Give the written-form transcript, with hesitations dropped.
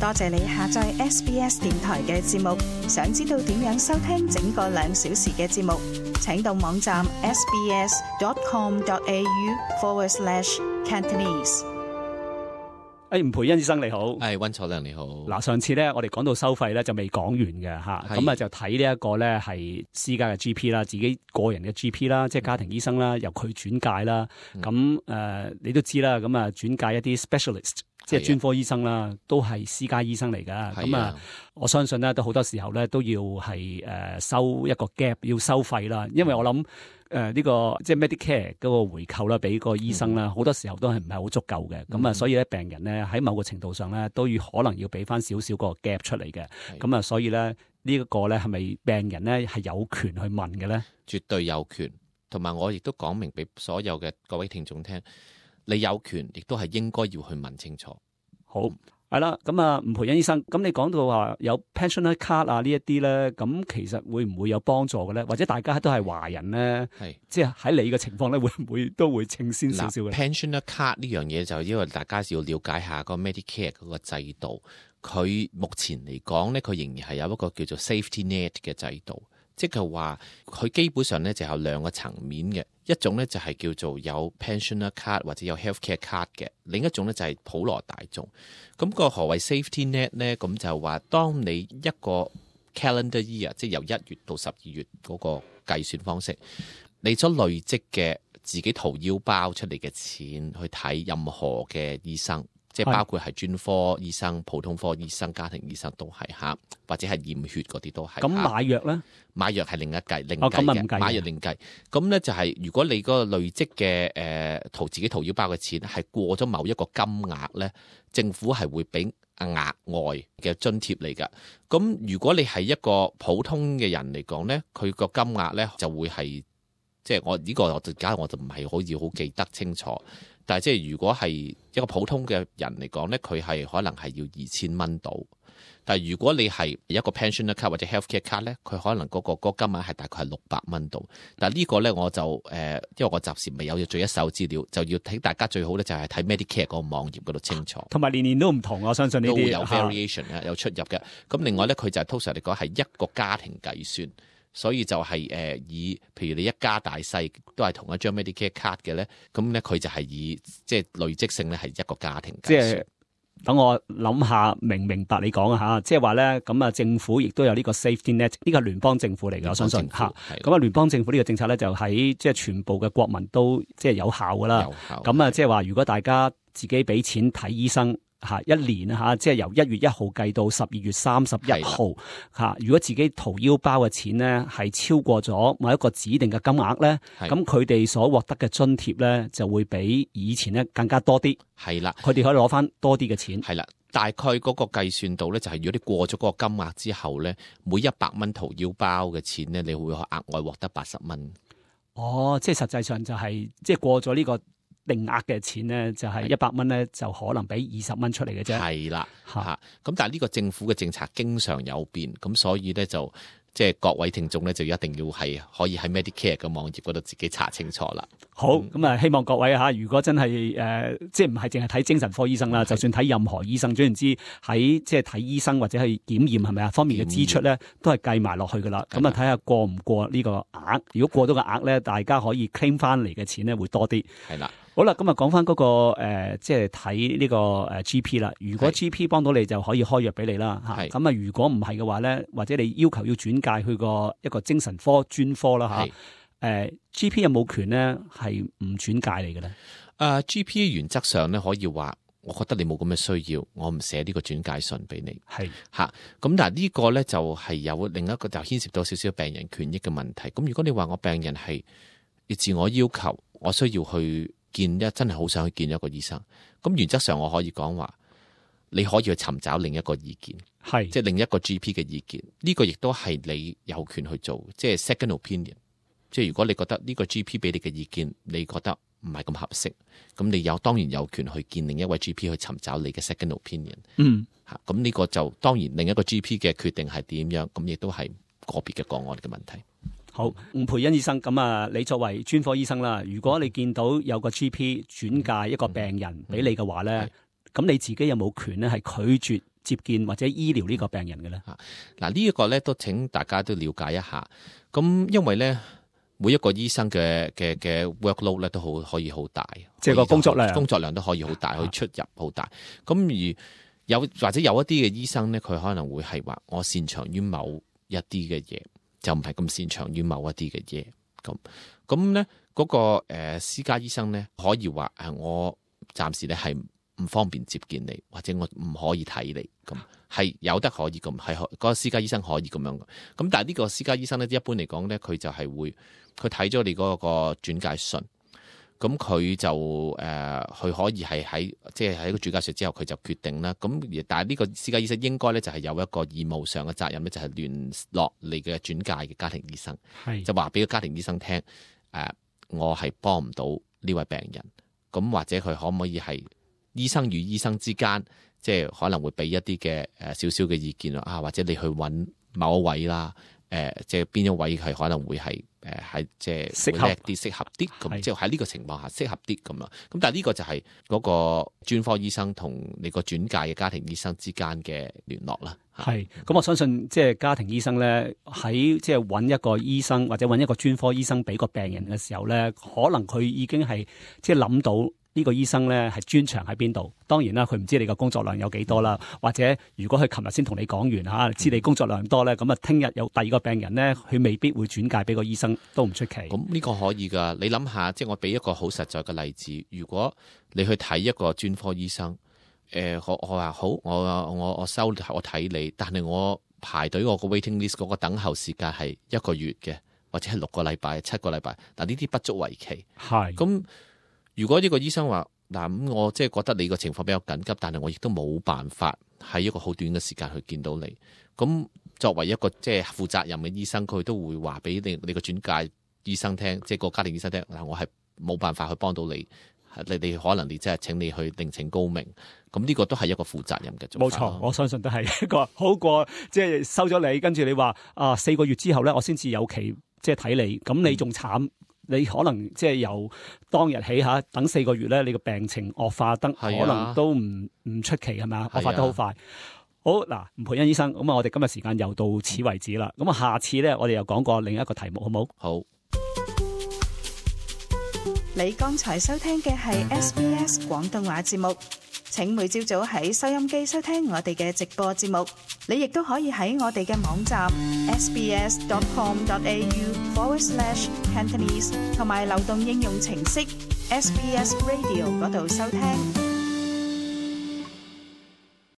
多謝你下載 SBS 電台嘅節目。想知道點樣收聽整個2小時嘅節目，請到網站 sbs.com.au/Cantonese。 吳培恩醫生你好， 溫楚良你好。 嗱，上次咧我哋講到收費咧就未講完嘅吓，咁啊就睇呢一個咧係私家嘅 GP 啦，自己個人嘅 GP 啦，即係家庭醫生啦，由佢轉介啦。咁你都知啦，咁啊轉介一啲 specialist， 即係專科醫生啦，都係私家醫生嚟噶。咁啊，我相信咧都好多時候咧都要係收一個 gap， 要收費啦，因為我諗。呢個即係 Medicare 嗰個回扣啦，俾個醫生啦，好多時候都係唔係好足夠嘅。咁啊，所以咧病人咧喺某個程度上咧都要可能要俾翻少少個 gap 出嚟嘅。咁啊，所以咧呢一個咧係咪病人咧係有權去問嘅咧？ 絕對有權，同埋我亦都講明俾所有嘅各位聽眾聽，你有權亦都係應該要去問清楚。 好。係啦，咁啊，吳培恩醫生，咁你講到話有 pensioner card 啊呢一啲咧，咁其實會唔會有幫助嘅咧？或者大家都係華人咧，即係喺你嘅情況咧，會唔會都會稱先少少嘅 pensioner card 呢樣嘢就因為大家要了解下個 Medicare 嗰個制度，佢目前嚟講咧，佢仍然係有一個叫做 safety net 嘅制度。即係話佢基本上咧就有兩個層面嘅，一種咧就係叫做有 pensioner card 或者有 healthcare card 嘅，另一種咧就係普羅大眾。咁個何謂 safety net 咧？咁就話當你一個 calendar year， 即係由1月到12月嗰個計算方式，你所累積嘅自己掏腰包出嚟嘅錢去睇任何嘅醫生。即係包括係專科醫生、普通科醫生、家庭醫生都係嚇，或者係驗血嗰啲都係。咁買藥咧？買藥係另一計，另計嘅。買藥另計。咁咧就係如果你嗰個累積嘅自己掏腰包嘅錢係過咗某一個金額咧，政府係會俾額外嘅津貼嚟㗎。咁如果你係一個普通嘅人嚟講咧，佢個金額咧就會係即係我呢個我就唔係好記得清楚。但係即係如果係一個普通嘅人嚟講咧，佢係可能係要2000蚊到。但係如果你係一個 pensioner card 或者 healthcare card 咧，佢可能嗰個金額係大概係600蚊到。但係呢個咧我就因為我暫時未有最一手資料，就要睇大家最好咧就係睇 Medicare 嗰個網頁嗰度清楚。 同埋年年都唔同，我相信呢啲都會有 variation 嘅，有出入嘅。咁另外咧，佢就係通常嚟講係一個家庭計算。所以就係以譬如你一家大細都係同一張 Medicare card 嘅咧，咁咧佢就係以即係累積性咧係一個家庭計算。即係等我諗下明白你講嚇，即係話咧咁啊，政府亦都有呢個 safety net， 呢個係聯邦政府嚟嘅，我相信嚇。咁啊，聯邦政府呢個政策咧就喺即係全部嘅國民都即係有效㗎啦。咁啊，即係話如果大家自己俾錢睇醫生。一年即係由1月1號計到12月31號如果自己掏腰包嘅錢咧係超過咗某一個指定嘅金額咧，咁佢哋所獲得嘅津貼咧就會比以前咧更加多啲。係啦，佢哋可以攞翻多啲嘅錢。係啦，大概嗰個計算度咧就係如果你過咗嗰個金額之後咧，每100蚊掏腰包嘅錢咧，你會額外獲得80蚊。哦，即係實際上就係即係過咗呢個定額嘅錢咧，就係100蚊咧，就可能俾20蚊出嚟嘅啫。係啦，咁但係呢個政府嘅政策經常有變，咁所以咧就即係各位聽眾咧就一定要係可以喺 Medicare 嘅網頁嗰度自己查清楚啦。好，咁啊希望各位如果真係即係唔係淨係睇精神科醫生啦，就算睇任何醫生，總言之喺即係睇醫生或者係檢驗係咪方面嘅支出咧，都係計埋落去噶啦。咁啊睇下過唔過呢個額，如果過到個額咧，大家可以 claim 翻嚟嘅錢咧會多啲。係啦。好啦，咁啊講翻嗰個即係睇呢個GP 啦。如果 GP 幫到你，就可以開藥俾你啦。咁啊，如果唔係嘅話咧，或者你要求要轉介去一個精神科專科啦GP 有冇權咧係唔轉介你嘅咧？GP 原則上咧可以話，我覺得你冇咁嘅需要，我唔寫呢個轉介信俾你。係咁但係呢個咧就係有另一個就牽涉到少少病人權益嘅問題。咁如果你話我病人係要自我要求，我需要去真係好想去見一個醫生，咁原則上我可以講話，你可以去尋找另一個意見，即係另一個 GP 嘅意見。呢個亦都係你有權去做，即係 second opinion。即係如果你覺得呢個 GP 俾你嘅意見，你覺得唔係咁合適，咁你當然有權去見另一位 GP 去尋找你嘅 second opinion。咁呢個就當然另一個 GP 嘅決定係點樣，咁亦都係個別嘅個案嘅問題。好，吳培恩醫生，咁啊，你作為專科醫生啦，如果你見到有個 GP 轉介一個病人俾你嘅話咧，咁你自己有冇權咧係拒絕接見或者醫療呢個病人嘅咧？ 嗱，呢一個咧都請大家都了解一下。咁因為咧每一個醫生嘅 workload 咧都可以好大， 即係個工作量都可以好大，可以出入好大。咁而或者有一啲嘅醫生咧，佢可能會係話我擅長於某一啲嘅嘢，就唔係咁擅長於某一啲嘅嘢。咁咧嗰個私家醫生咧可以話我暫時咧係唔方便接見你，或者我唔可以睇你，咁係有得可以咁，係嗰個私家醫生可以咁樣嘅。咁但係呢個私家醫生咧，一般嚟講咧，佢就係會佢睇咗你嗰個轉介信，咁佢就佢可以係喺個轉介信之後，佢就決定啦。咁但係呢個私家醫生應該咧就係有一個義務上嘅責任咧，就係聯絡你嘅轉介嘅家庭醫生，就話俾個家庭醫生聽，我係幫唔到呢位病人，咁或者佢可唔可以係醫生與醫生之間，即係可能會俾一啲嘅少少嘅意見啊，或者你去揾某一位啦，即係邊一位係可能會係係即係適合啲咁，即係喺呢個情況下適合啲咁啊。咁但係呢個就係嗰個專科醫生同你個轉介嘅家庭醫生之間嘅聯絡啦。 係，咁我相信即係家庭醫生咧，喺即係揾一個醫生或者揾一個專科醫生俾個病人嘅時候咧，可能佢已經係即係諗到呢個醫生咧係專長喺邊度。當然啦，佢唔知你個工作量有幾多啦，或者如果佢琴日先同你講完嚇，知你工作量多咧，咁啊聽日有第二個病人咧，佢未必會轉介俾個醫生，都唔出奇。 咁呢個可以㗎，你諗下，即係我俾一個好實在嘅例子，如果你去睇一個專科醫生。我話好，我收我睇你，但係我排隊我個 waiting list 嗰個等候時間係1個月嘅，或者係6個禮拜、7個禮拜，嗱呢啲不足為奇。係咁，如果呢個醫生話嗱，我即係覺得你個情況比較緊急，但係我亦都冇辦法喺一個好短嘅時間去見到你。咁作為一個即係負責任嘅醫生，佢都會話俾你個轉介醫生聽，即係個家庭醫生聽嗱，我係冇辦法去幫到你。你可能你即係請你去另請高明，咁呢個都係一個負責任嘅做法。 冇錯，我相信都係一個好過即係收咗你，跟住你話4個月之後咧，我先至有期即係睇你，咁你仲慘，你可能即係由當日起嚇等4個月咧，你個病情惡化得可能都唔出奇係咪？惡化得好快。好嗱，吳培恩醫生，咁我哋今日時間又到此為止啦。咁下次咧，我哋又講過另一個題目，好冇？ 好。 你剛才收聽嘅係 SBS 廣東話節目，請每朝早喺收音機收聽我哋嘅直播節目。你亦都可以喺我哋嘅網站 sbs.com.au/Cantonese 同埋流動應用程式 SBS Radio 嗰度收聽。